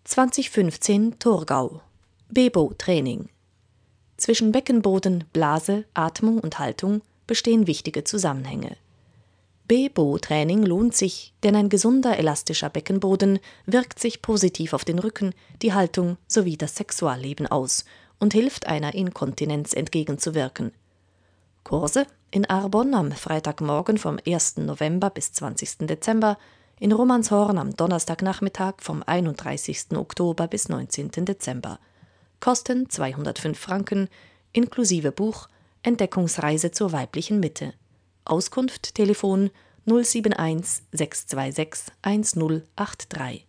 2015 Thurgau. Bebo-Training. Zwischen Beckenboden, Blase, Atmung und Haltung bestehen wichtige Zusammenhänge. Bebo-Training lohnt sich, denn ein gesunder, elastischer Beckenboden wirkt sich positiv auf den Rücken, die Haltung sowie das Sexualleben aus und hilft einer Inkontinenz entgegenzuwirken. Kurse in Arbon am Freitagmorgen vom 1. November bis 20. Dezember, in Romanshorn am Donnerstagnachmittag vom 31. Oktober bis 19. Dezember. Kosten 205 Franken, inklusive Buch, Entdeckungsreise zur weiblichen Mitte. Auskunft Telefon 071 626 1083.